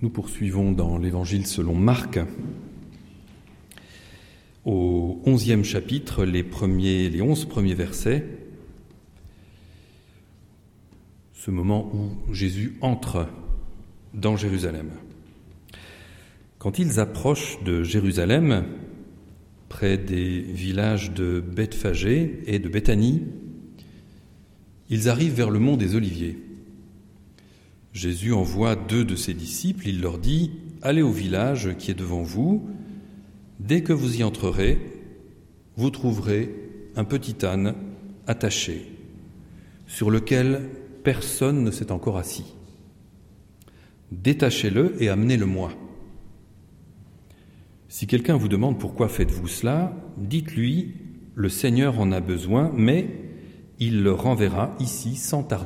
Nous poursuivons dans l'Évangile selon Marc, au 11e chapitre, les 11 premiers versets, ce moment où Jésus entre dans Jérusalem. Quand ils approchent de Jérusalem, près des villages de Bethphagée et de Béthanie, ils arrivent vers le mont des Oliviers. Jésus envoie 2 de ses disciples, il leur dit « Allez au village qui est devant vous, dès que vous y entrerez, vous trouverez un petit âne attaché, sur lequel personne ne s'est encore assis. Détachez-le et amenez-le-moi. Si quelqu'un vous demande pourquoi faites-vous cela, dites-lui « Le Seigneur en a besoin, mais il le renverra ici sans tarder. »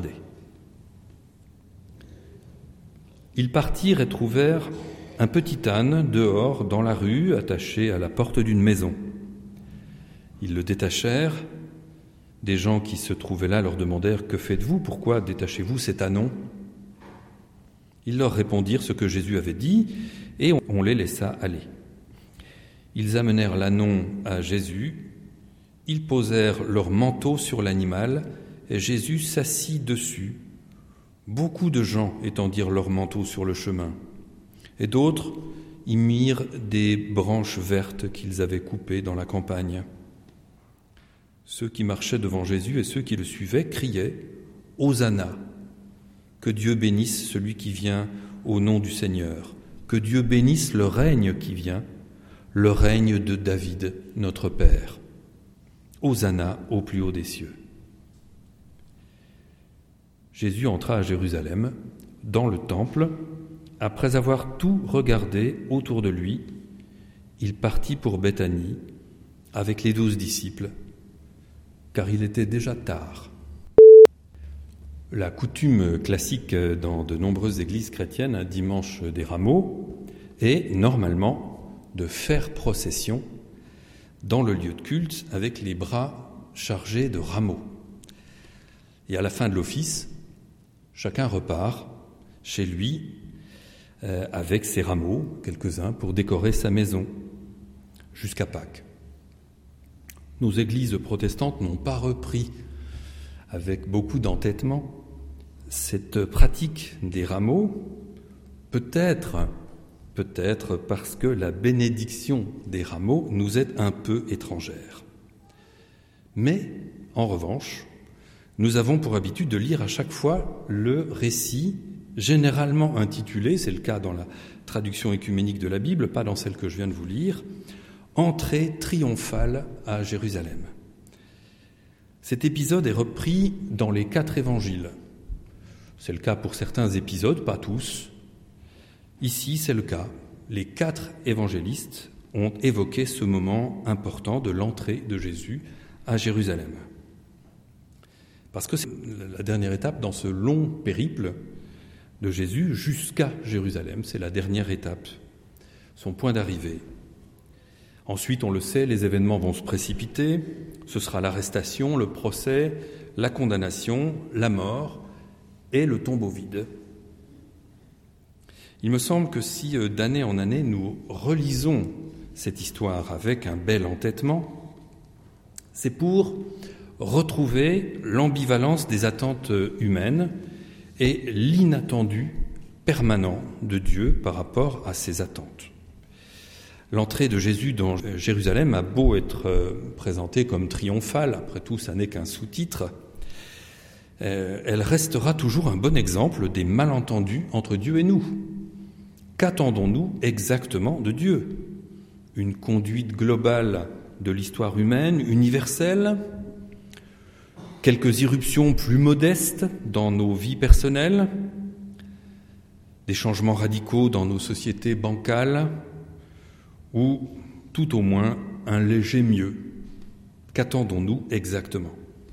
Ils partirent et trouvèrent un petit âne dehors dans la rue, attaché à la porte d'une maison. Ils le détachèrent. Des gens qui se trouvaient là leur demandèrent « Que faites-vous ? Pourquoi détachez-vous cet ânon ?» Ils leur répondirent ce que Jésus avait dit et on les laissa aller. Ils amenèrent l'ânon à Jésus, ils posèrent leur manteau sur l'animal et Jésus s'assit dessus. Beaucoup de gens étendirent leurs manteaux sur le chemin, et d'autres y mirent des branches vertes qu'ils avaient coupées dans la campagne. Ceux qui marchaient devant Jésus et ceux qui le suivaient criaient « Hosanna ! Que Dieu bénisse celui qui vient au nom du Seigneur, que Dieu bénisse le règne qui vient, le règne de David, notre Père. Hosanna au plus haut des cieux. » Jésus entra à Jérusalem, dans le temple. Après avoir tout regardé autour de lui, il partit pour Béthanie avec les 12 disciples, car il était déjà tard. La coutume classique dans de nombreuses églises chrétiennes, dimanche des Rameaux, est normalement de faire procession dans le lieu de culte avec les bras chargés de rameaux. Et à la fin de l'office, chacun repart chez lui avec ses rameaux, quelques-uns, pour décorer sa maison, jusqu'à Pâques. Nos églises protestantes n'ont pas repris, avec beaucoup d'entêtement, cette pratique des rameaux, peut-être parce que la bénédiction des rameaux nous est un peu étrangère. Mais, en revanche, nous avons pour habitude de lire à chaque fois le récit généralement intitulé, c'est le cas dans la traduction écuménique de la Bible, pas dans celle que je viens de vous lire, « Entrée triomphale à Jérusalem ». Cet épisode est repris dans les 4 évangiles. C'est le cas pour certains épisodes, pas tous. Ici, c'est le cas. Les 4 évangélistes ont évoqué ce moment important de l'entrée de Jésus à Jérusalem. Parce que c'est la dernière étape dans ce long périple de Jésus jusqu'à Jérusalem. C'est la dernière étape, son point d'arrivée. Ensuite, on le sait, les événements vont se précipiter. Ce sera l'arrestation, le procès, la condamnation, la mort et le tombeau vide. Il me semble que si d'année en année nous relisons cette histoire avec un bel entêtement, c'est pour retrouver l'ambivalence des attentes humaines et l'inattendu permanent de Dieu par rapport à ses attentes. L'entrée de Jésus dans Jérusalem a beau être présentée comme triomphale, après tout ça n'est qu'un sous-titre, elle restera toujours un bon exemple des malentendus entre Dieu et nous. Qu'attendons-nous exactement de Dieu ? Une conduite globale de l'histoire humaine, universelle ? Quelques irruptions plus modestes dans nos vies personnelles, des changements radicaux dans nos sociétés bancales, ou tout au moins un léger mieux. Qu'attendons-nous exactement ?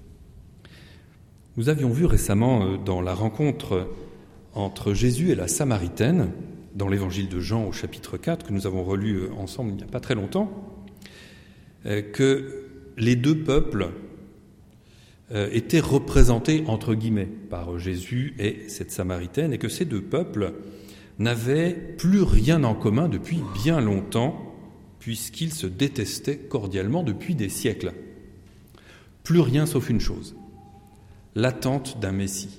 Nous avions vu récemment dans la rencontre entre Jésus et la Samaritaine, dans l'évangile de Jean au chapitre 4, que nous avons relu ensemble il n'y a pas très longtemps, que les 2 peuples étaient représentés entre guillemets par Jésus et cette Samaritaine, et que ces 2 peuples n'avaient plus rien en commun depuis bien longtemps, puisqu'ils se détestaient cordialement depuis des siècles. Plus rien sauf une chose, l'attente d'un Messie.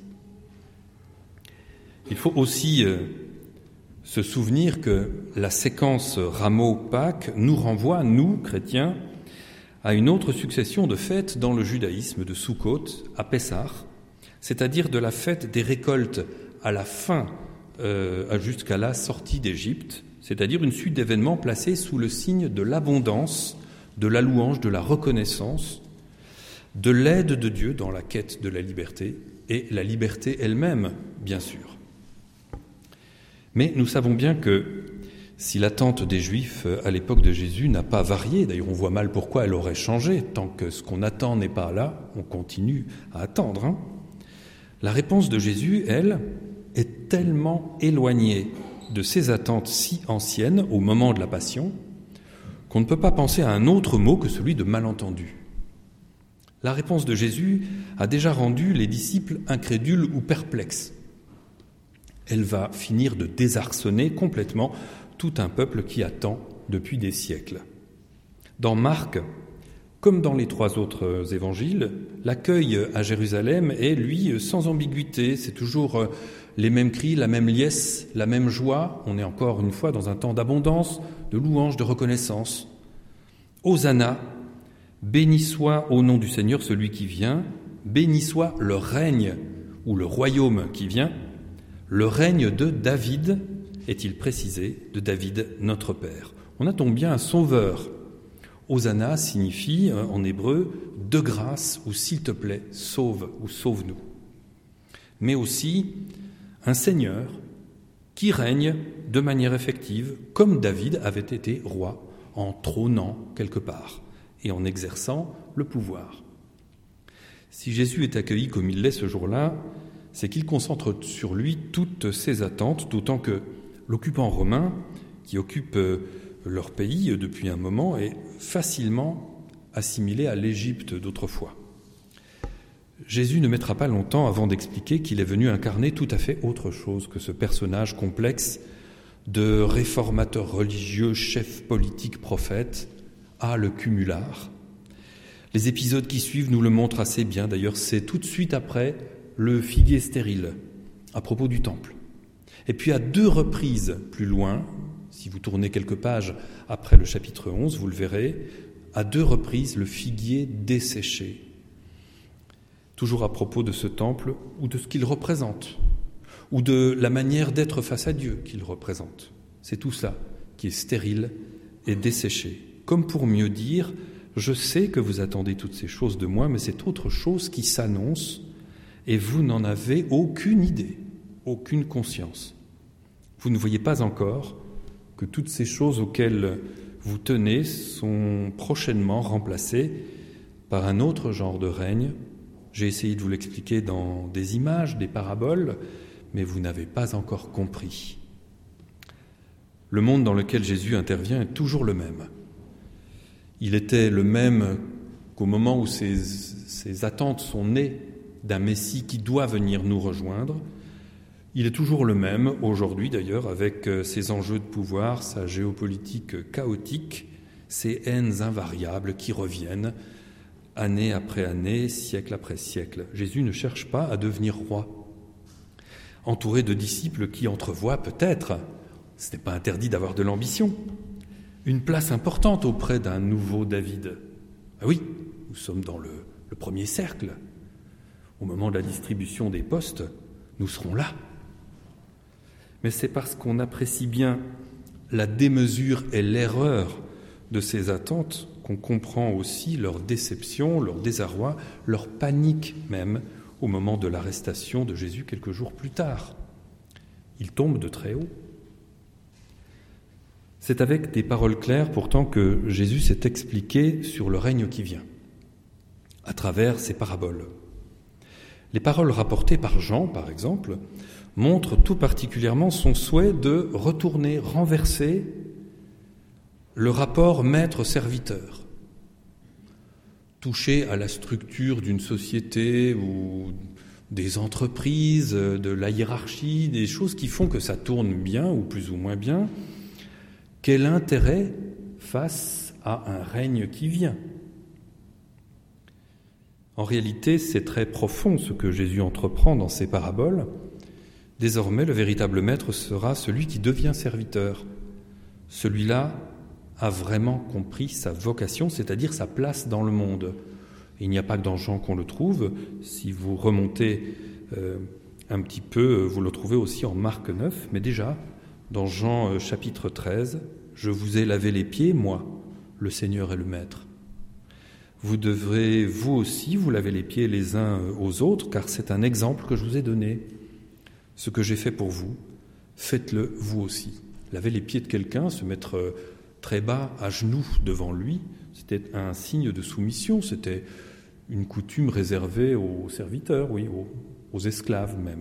Il faut aussi se souvenir que la séquence Rameau-Pâques nous renvoie, nous, chrétiens, à une autre succession de fêtes dans le judaïsme de Soukhot à Pessah, c'est-à-dire de la fête des récoltes à la fin, jusqu'à la sortie d'Égypte, c'est-à-dire une suite d'événements placés sous le signe de l'abondance, de la louange, de la reconnaissance, de l'aide de Dieu dans la quête de la liberté, et la liberté elle-même, bien sûr. Mais nous savons bien que si l'attente des Juifs à l'époque de Jésus n'a pas varié, d'ailleurs on voit mal pourquoi elle aurait changé, tant que ce qu'on attend n'est pas là, on continue à attendre. La réponse de Jésus, elle, est tellement éloignée de ces attentes si anciennes au moment de la Passion qu'on ne peut pas penser à un autre mot que celui de malentendu. La réponse de Jésus a déjà rendu les disciples incrédules ou perplexes. Elle va finir de désarçonner complètement tout un peuple qui attend depuis des siècles. Dans Marc, comme dans les 3 autres évangiles, l'accueil à Jérusalem est, lui, sans ambiguïté. C'est toujours les mêmes cris, la même liesse, la même joie. On est encore une fois dans un temps d'abondance, de louange, de reconnaissance. Hosanna, béni soit au nom du Seigneur celui qui vient, béni soit le règne ou le royaume qui vient, le règne de David, est-il précisé, de David notre Père. On attend bien un sauveur. Hosanna signifie en hébreu « de grâce » ou « s'il te plaît, sauve » ou « sauve-nous ». Mais aussi un Seigneur qui règne de manière effective, comme David avait été roi, en trônant quelque part et en exerçant le pouvoir. Si Jésus est accueilli comme il l'est ce jour-là, c'est qu'il concentre sur lui toutes ses attentes, d'autant que l'occupant romain, qui occupe leur pays depuis un moment, est facilement assimilé à l'Égypte d'autrefois. Jésus ne mettra pas longtemps avant d'expliquer qu'il est venu incarner tout à fait autre chose que ce personnage complexe de réformateur religieux, chef politique, prophète, le cumulard. Les épisodes qui suivent nous le montrent assez bien, d'ailleurs c'est tout de suite après le figuier stérile, à propos du temple. Et puis à 2 reprises plus loin, si vous tournez quelques pages après le chapitre 11, vous le verrez, à 2 reprises le figuier desséché. Toujours à propos de ce temple ou de ce qu'il représente, ou de la manière d'être face à Dieu qu'il représente. C'est tout ça qui est stérile et desséché. Comme pour mieux dire, je sais que vous attendez toutes ces choses de moi, mais c'est autre chose qui s'annonce et vous n'en avez aucune idée, aucune conscience. Vous ne voyez pas encore que toutes ces choses auxquelles vous tenez sont prochainement remplacées par un autre genre de règne. J'ai essayé de vous l'expliquer dans des images, des paraboles, mais vous n'avez pas encore compris. Le monde dans lequel Jésus intervient est toujours le même. Il était le même qu'au moment où ces attentes sont nées d'un Messie qui doit venir nous rejoindre. Il est toujours le même aujourd'hui d'ailleurs, avec ses enjeux de pouvoir, sa géopolitique chaotique, ses haines invariables qui reviennent année après année, siècle après siècle. Jésus ne cherche pas à devenir roi. Entouré de disciples qui entrevoient peut-être, ce n'est pas interdit d'avoir de l'ambition, une place importante auprès d'un nouveau David. Ah oui, nous sommes dans le premier cercle. Au moment de la distribution des postes, nous serons là. Mais c'est parce qu'on apprécie bien la démesure et l'erreur de ces attentes qu'on comprend aussi leur déception, leur désarroi, leur panique même au moment de l'arrestation de Jésus quelques jours plus tard. Il tombe de très haut. C'est avec des paroles claires pourtant que Jésus s'est expliqué sur le règne qui vient, à travers ces paraboles. Les paroles rapportées par Jean, par exemple, montrent tout particulièrement son souhait de retourner, renverser le rapport maître-serviteur. Touché à la structure d'une société où des entreprises, de la hiérarchie, des choses qui font que ça tourne bien ou plus ou moins bien, quel intérêt face à un règne qui vient ? En réalité, c'est très profond ce que Jésus entreprend dans ces paraboles. Désormais, le véritable maître sera celui qui devient serviteur. Celui-là a vraiment compris sa vocation, c'est-à-dire sa place dans le monde. Il n'y a pas que dans Jean qu'on le trouve. Si vous remontez un petit peu, vous le trouvez aussi en Marc 9, mais déjà, dans Jean chapitre 13, « Je vous ai lavé les pieds, moi, le Seigneur et le Maître. Vous devrez, vous aussi, vous laver les pieds les uns aux autres, car c'est un exemple que je vous ai donné. Ce que j'ai fait pour vous, faites-le vous aussi. » Laver les pieds de quelqu'un, se mettre très bas, à genoux devant lui, c'était un signe de soumission, c'était une coutume réservée aux serviteurs, oui, aux esclaves même.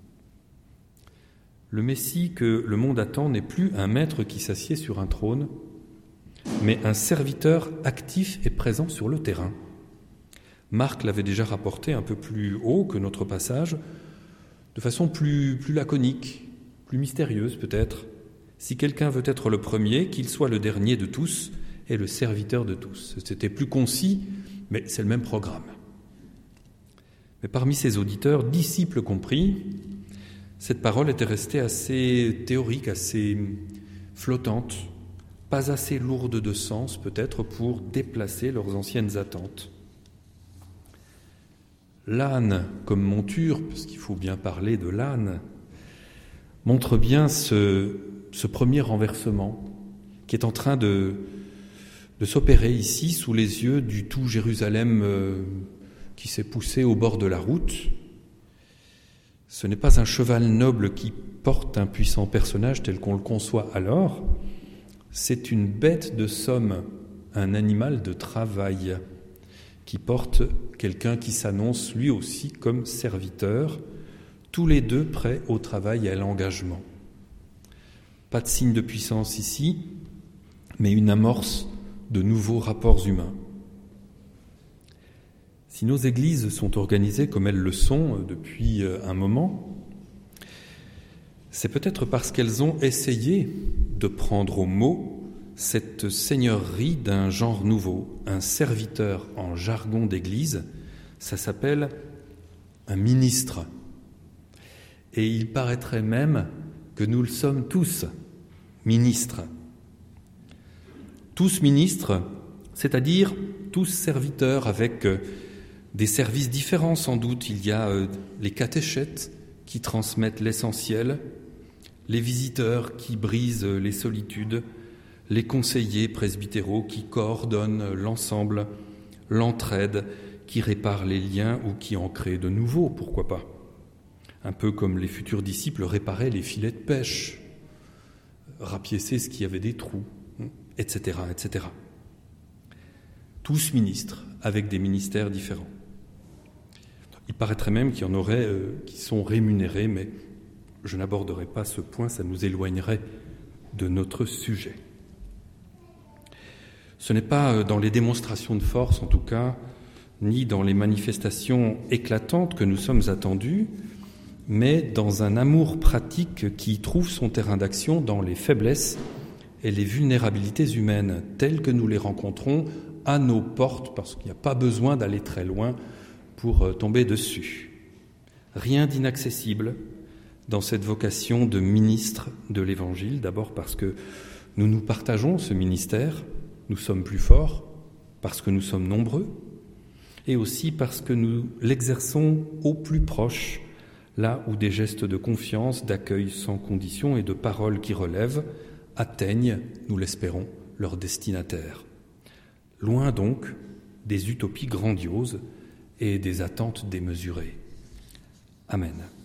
Le Messie que le monde attend n'est plus un maître qui s'assied sur un trône, mais un serviteur actif et présent sur le terrain. Marc l'avait déjà rapporté un peu plus haut que notre passage, de façon plus laconique, plus mystérieuse peut-être. Si quelqu'un veut être le premier, qu'il soit le dernier de tous et le serviteur de tous. C'était plus concis, mais c'est le même programme. Mais parmi ses auditeurs, disciples compris, cette parole était restée assez théorique, assez flottante, pas assez lourde de sens peut-être pour déplacer leurs anciennes attentes. L'âne comme monture, parce qu'il faut bien parler de l'âne, montre bien ce premier renversement qui est en train de s'opérer ici sous les yeux du tout Jérusalem qui s'est poussé au bord de la route. Ce n'est pas un cheval noble qui porte un puissant personnage tel qu'on le conçoit alors, c'est une bête de somme, un animal de travail qui porte quelqu'un qui s'annonce lui aussi comme serviteur, tous les deux prêts au travail et à l'engagement. Pas de signe de puissance ici, mais une amorce de nouveaux rapports humains. Si nos églises sont organisées comme elles le sont depuis un moment, c'est peut-être parce qu'elles ont essayé de prendre au mot cette seigneurie d'un genre nouveau, un serviteur en jargon d'église, ça s'appelle un ministre. Et il paraîtrait même que nous le sommes tous, ministres. Tous ministres, c'est-à-dire tous serviteurs avec des services différents sans doute. Il y a les catéchètes qui transmettent l'essentiel, les visiteurs qui brisent les solitudes, les conseillers presbytéraux qui coordonnent l'ensemble, l'entraide, qui réparent les liens ou qui en créent de nouveaux, pourquoi pas. Un peu comme les futurs disciples réparaient les filets de pêche, rapiécer ce qui avait des trous, etc., etc. Tous ministres, avec des ministères différents. Il paraîtrait même qu'il y en aurait qui sont rémunérés, mais je n'aborderai pas ce point, ça nous éloignerait de notre sujet. Ce n'est pas dans les démonstrations de force, en tout cas, ni dans les manifestations éclatantes que nous sommes attendus, mais dans un amour pratique qui trouve son terrain d'action dans les faiblesses et les vulnérabilités humaines, telles que nous les rencontrons à nos portes, parce qu'il n'y a pas besoin d'aller très loin pour tomber dessus. Rien d'inaccessible dans cette vocation de ministre de l'Évangile, d'abord parce que nous partageons ce ministère, nous sommes plus forts, parce que nous sommes nombreux, et aussi parce que nous l'exerçons au plus proche, là où des gestes de confiance, d'accueil sans condition et de paroles qui relèvent atteignent, nous l'espérons, leur destinataire. Loin donc des utopies grandioses et des attentes démesurées. Amen.